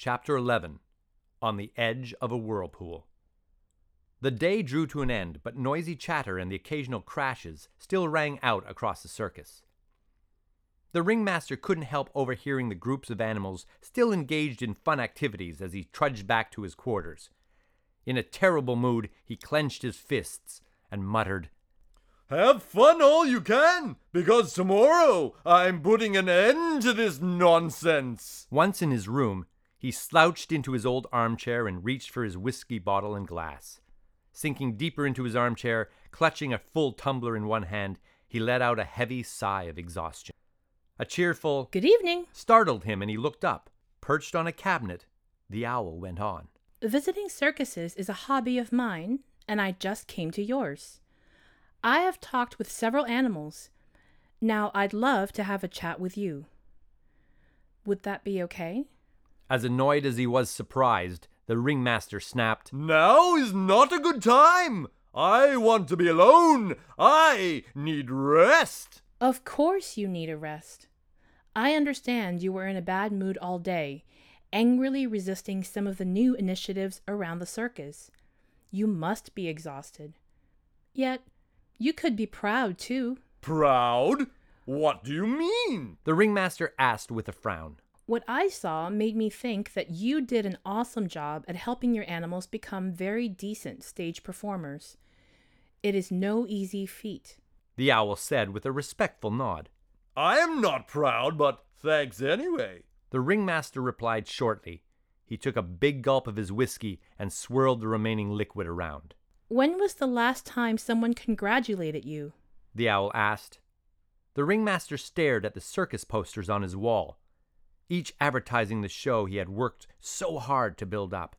Chapter 11. On the Edge of a Whirlpool. The day drew to an end, but noisy chatter and the occasional crashes still rang out across the circus. The ringmaster couldn't help overhearing the groups of animals still engaged in fun activities as he trudged back to his quarters. In a terrible mood, he clenched his fists and muttered, "Have fun all you can, because tomorrow I'm putting an end to this nonsense." Once in his room, he slouched into his old armchair and reached for his whiskey bottle and glass. Sinking deeper into his armchair, clutching a full tumbler in one hand, he let out a heavy sigh of exhaustion. A cheerful "Good evening" startled him, and he looked up. Perched on a cabinet, the owl went on. "Visiting circuses is a hobby of mine, and I just came to yours. I have talked with several animals. Now I'd love to have a chat with you. Would that be okay?" As annoyed as he was surprised, the ringmaster snapped, "Now is not a good time. I want to be alone. I need rest." "Of course you need a rest. I understand you were in a bad mood all day, angrily resisting some of the new initiatives around the circus. You must be exhausted. Yet, you could be proud, too." Proud? What do you mean? the ringmaster asked with a frown. "What I saw made me think that you did an awesome job at helping your animals become very decent stage performers. It is no easy feat." The owl said with a respectful nod. I am not proud, but thanks anyway. The ringmaster replied shortly. He took a big gulp of his whiskey and swirled the remaining liquid around. "When was the last time someone congratulated you?" the owl asked. The ringmaster stared at the circus posters on his wall, each advertising the show he had worked so hard to build up.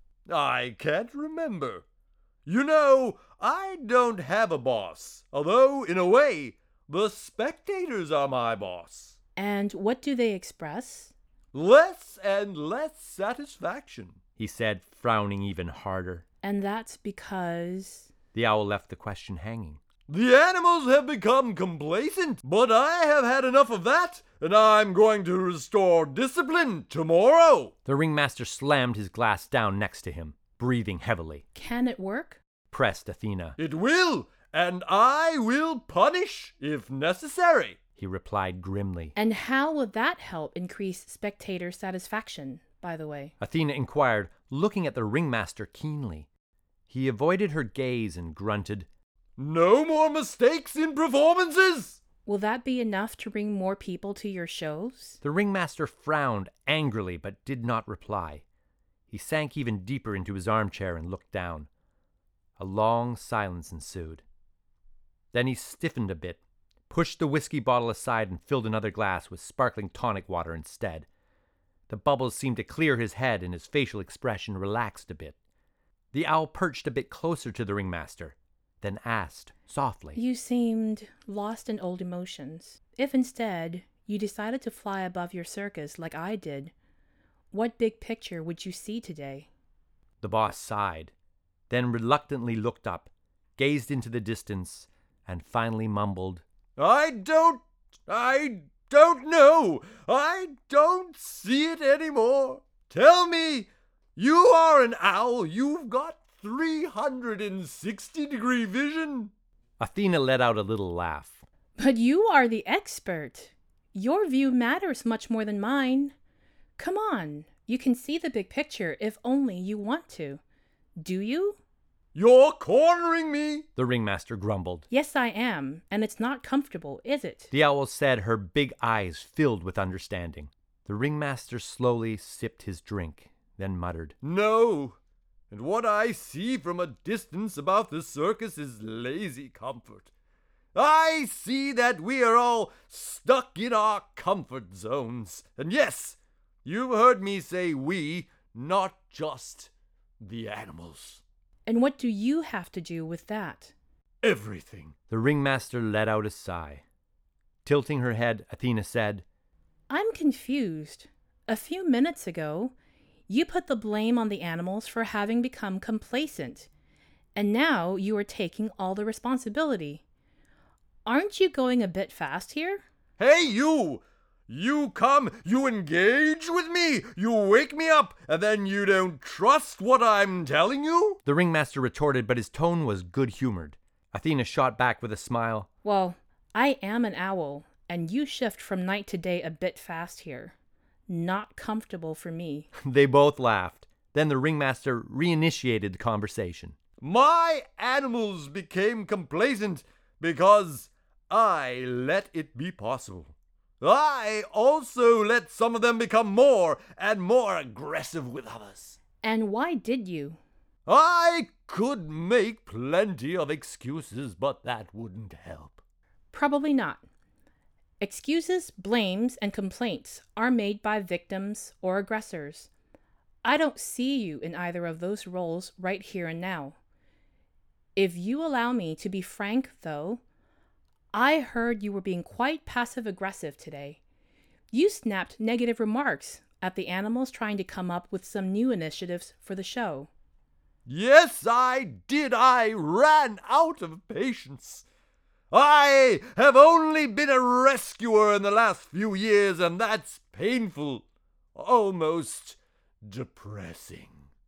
I can't remember. You know, I don't have a boss, although, in a way, the spectators are my boss. "And what do they express?" Less and less satisfaction, he said, frowning even harder. "And that's because—" The owl left the question hanging. The animals have become complacent, but I have had enough of that, and I'm going to restore discipline tomorrow." The ringmaster slammed his glass down next to him, breathing heavily. "Can it work?" pressed Athena. It will, and I will punish if necessary, he replied grimly. "And how will that help increase spectator satisfaction, by the way?" Athena inquired, looking at the ringmaster keenly. He avoided her gaze and grunted, No more mistakes in performances. "Will that be enough to bring more people to your shows?" The ringmaster frowned angrily but did not reply. He sank even deeper into his armchair and looked down. A long silence ensued. Then he stiffened a bit, pushed the whiskey bottle aside and filled another glass with sparkling tonic water instead. The bubbles seemed to clear his head and his facial expression relaxed a bit. The owl perched a bit closer to the ringmaster, then asked softly, "You seemed lost in old emotions. If instead you decided to fly above your circus like I did, what big picture would you see today?" The boss sighed, then reluctantly looked up, gazed into the distance, and finally mumbled, I don't know. I don't see it anymore. Tell me, you are an owl. You've got 360-degree vision. Athena let out a little laugh. "But you are the expert. Your view matters much more than mine. Come on, you can see the big picture if only you want to. Do you?" You're cornering me. The ringmaster grumbled. "Yes, I am, and it's not comfortable, is it?" The owl said, her big eyes filled with understanding. The ringmaster slowly sipped his drink, then muttered, No. And what I see from a distance about the circus is lazy comfort. I see that we are all stuck in our comfort zones. And yes, you've heard me say we, not just the animals. "And what do you have to do with that?" Everything. The ringmaster let out a sigh. Tilting her head, Athena said, "I'm confused. A few minutes ago, you put the blame on the animals for having become complacent, and now you are taking all the responsibility. Aren't you going a bit fast here?" Hey, you! You come, you engage with me, you wake me up, and then you don't trust what I'm telling you? The ringmaster retorted, but his tone was good-humored. Athena shot back with a smile. Well, I am an owl, and you shift from night to day a bit fast here. Not comfortable for me. They both laughed. Then the ringmaster reinitiated the conversation. My animals became complacent because I let it be possible. I also let some of them become more and more aggressive with others. And why did you? I could make plenty of excuses, but that wouldn't help. Probably not. Excuses, blames, and complaints are made by victims or aggressors. I don't see you in either of those roles right here and now. If you allow me to be frank, though, I heard you were being quite passive-aggressive today. You snapped negative remarks at the animals trying to come up with some new initiatives for the show. Yes, I did. I ran out of patience. I have only been a rescuer in the last few years, and that's painful, almost depressing.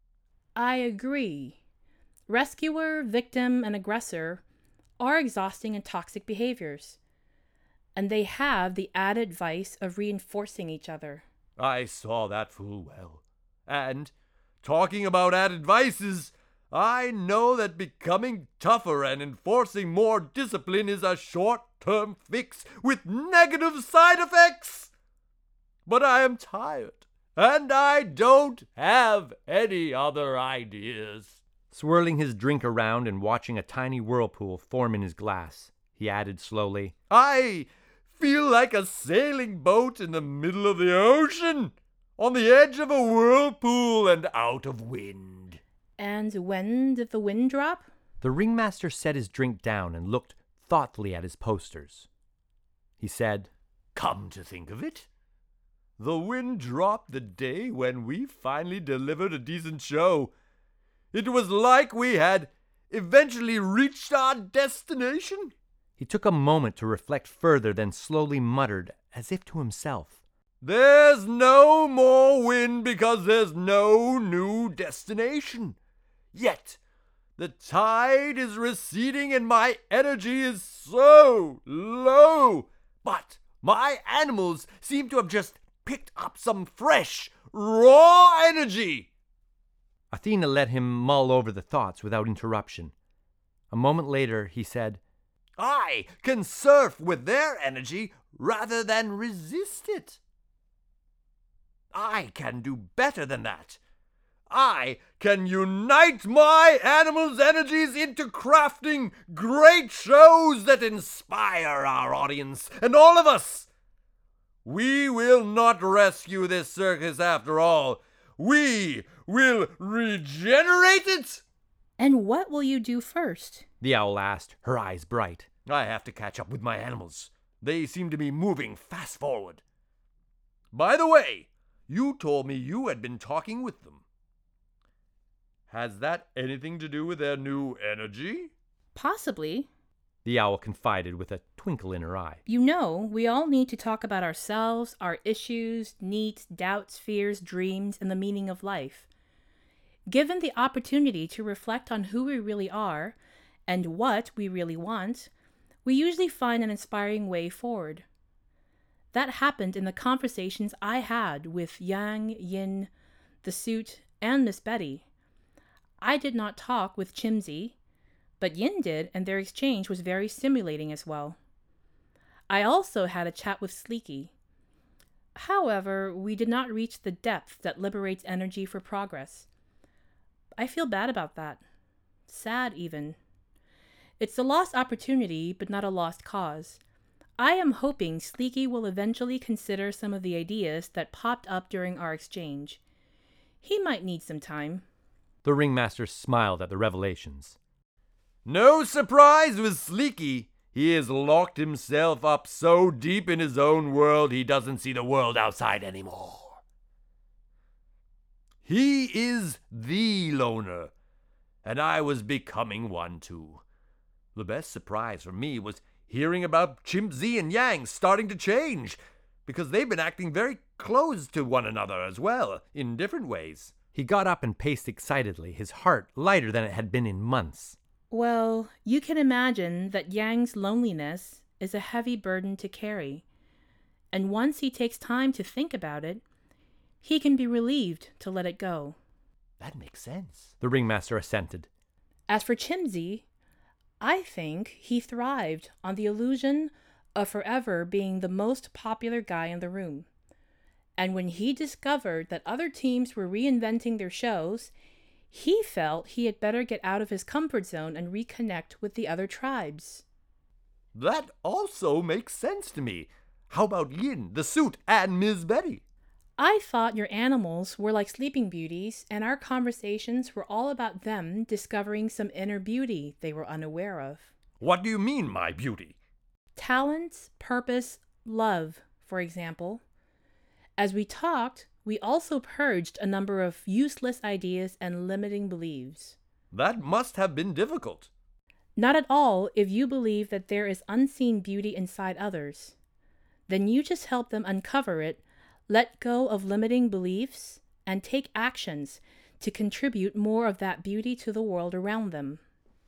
I agree. Rescuer, victim, and aggressor are exhausting and toxic behaviors, and they have the added vice of reinforcing each other. I saw that full well. And, talking about added vices, I know that becoming tougher and enforcing more discipline is a short-term fix with negative side effects. But I am tired, and I don't have any other ideas. Swirling his drink around and watching a tiny whirlpool form in his glass, he added slowly, I feel like a sailing boat in the middle of the ocean, on the edge of a whirlpool and out of wind. And when did the wind drop? The ringmaster set his drink down and looked thoughtfully at his posters. He said, Come to think of it, the wind dropped the day when we finally delivered a decent show. It was like we had eventually reached our destination. He took a moment to reflect further, then slowly muttered, as if to himself, There's no more wind because there's no new destination. Yet, the tide is receding and my energy is so low. But my animals seem to have just picked up some fresh, raw energy. Athena let him mull over the thoughts without interruption. A moment later, he said, I can surf with their energy rather than resist it. I can do better than that. I can unite my animals' energies into crafting great shows that inspire our audience and all of us. We will not rescue this circus after all. We will regenerate it. And what will you do first? The owl asked, her eyes bright. I have to catch up with my animals. They seem to be moving fast forward. By the way, you told me you had been talking with them. Has that anything to do with their new energy? Possibly. The owl confided with a twinkle in her eye. You know, we all need to talk about ourselves, our issues, needs, doubts, fears, dreams, and the meaning of life. Given the opportunity to reflect on who we really are and what we really want, we usually find an inspiring way forward. That happened in the conversations I had with Yang, Yin, the Suit, and Miss Betty. I did not talk with Chimsy, but Yin did, and their exchange was very stimulating as well. I also had a chat with Sleeky. However, we did not reach the depth that liberates energy for progress. I feel bad about that. Sad, even. It's a lost opportunity, but not a lost cause. I am hoping Sleeky will eventually consider some of the ideas that popped up during our exchange. He might need some time. The ringmaster smiled at the revelations. No surprise with Sleeky. He has locked himself up so deep in his own world he doesn't see the world outside anymore. He is the loner, and I was becoming one too. The best surprise for me was hearing about Chimsy and Yang starting to change. because they've been acting very close to one another as well, in different ways. He got up and paced excitedly, his heart lighter than it had been in months. Well, you can imagine that Yang's loneliness is a heavy burden to carry. And once he takes time to think about it, he can be relieved to let it go. That makes sense, The ringmaster assented. As for Chimsy, I think he thrived on the illusion of forever being the most popular guy in the room. And when he discovered that other teams were reinventing their shows, he felt he had better get out of his comfort zone and reconnect with the other tribes. That also makes sense to me. How about Yin, the suit, and Ms. Betty? I thought your animals were like sleeping beauties, and our conversations were all about them discovering some inner beauty they were unaware of. What do you mean, my beauty? Talents, purpose, love, for example. As we talked, we also purged a number of useless ideas and limiting beliefs. That must have been difficult. Not at all if you believe that there is unseen beauty inside others. Then you just help them uncover it, let go of limiting beliefs, and take actions to contribute more of that beauty to the world around them.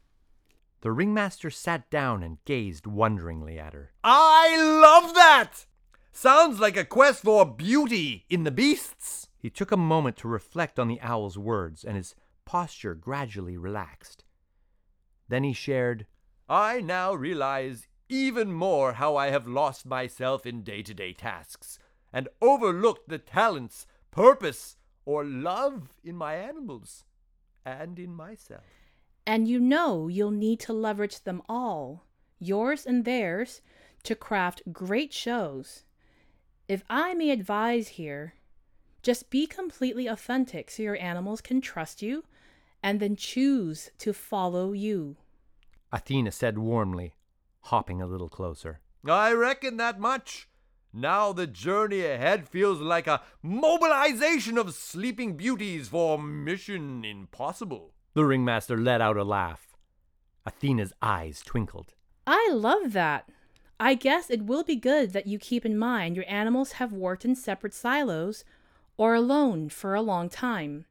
The ringmaster sat down and gazed wonderingly at her. I love that! Sounds like a quest for beauty in the beasts. He took a moment to reflect on the owl's words, and his posture gradually relaxed. Then he shared, I now realize even more how I have lost myself in day-to-day tasks and overlooked the talents, purpose, or love in my animals and in myself. And you know you'll need to leverage them all, yours and theirs, to craft great shows. If I may advise here, just be completely authentic so your animals can trust you and then choose to follow you. Athena said warmly, hopping a little closer. I reckon that much. Now the journey ahead feels like a mobilization of sleeping beauties for Mission Impossible. The ringmaster let out a laugh. Athena's eyes twinkled. I love that. I guess it will be good that you keep in mind your animals have worked in separate silos or alone for a long time.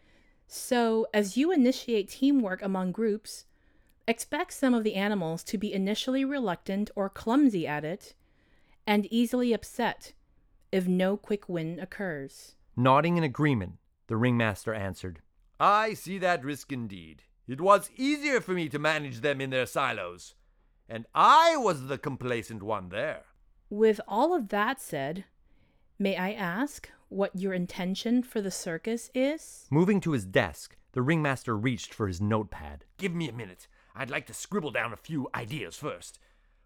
So, as you initiate teamwork among groups, expect some of the animals to be initially reluctant or clumsy at it, and easily upset if no quick win occurs. Nodding in agreement, the ringmaster answered, I see that risk indeed. It was easier for me to manage them in their silos, and I was the complacent one there. With all of that said, may I ask what your intention for the circus is? Moving to his desk, the ringmaster reached for his notepad. Give me a minute. I'd like to scribble down a few ideas first.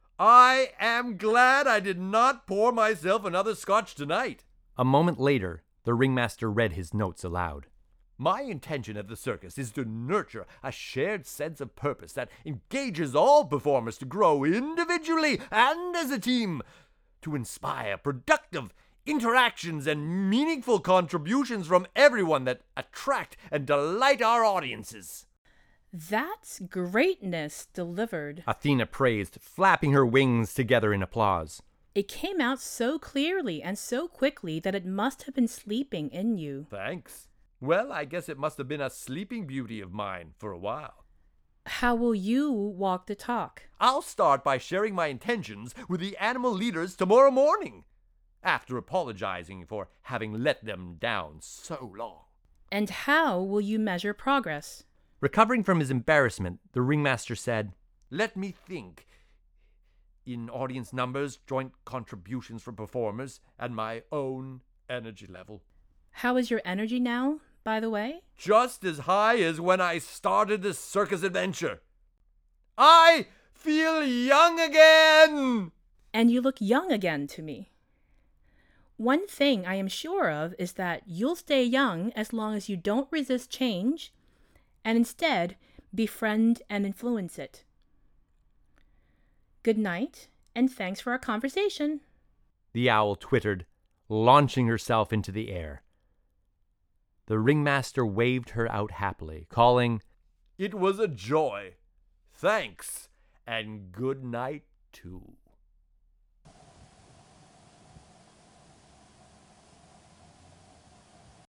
I am glad I did not pour myself another scotch tonight. A moment later, the ringmaster read his notes aloud. My intention at the circus is to nurture a shared sense of purpose that engages all performers to grow individually and as a team, to inspire productive interactions and meaningful contributions from everyone that attract and delight our audiences. That's greatness delivered. Athena praised, flapping her wings together in applause. It came out so clearly and so quickly that it must have been sleeping in you. Thanks. Well, I guess it must have been a sleeping beauty of mine for a while. How will you walk the talk? I'll start by sharing my intentions with the animal leaders tomorrow morning, after apologizing for having let them down so long. And how will you measure progress? Recovering from his embarrassment, the ringmaster said, Let me think. In audience numbers, joint contributions from performers, and my own energy level. How is your energy now, by the way? Just as high as when I started this circus adventure. I feel young again! And you look young again to me. One thing I am sure of is that you'll stay young as long as you don't resist change and instead befriend and influence it. Good night, and thanks for our conversation. The owl twittered, launching herself into the air. The ringmaster waved her out happily, calling, It was a joy. Thanks, and good night too.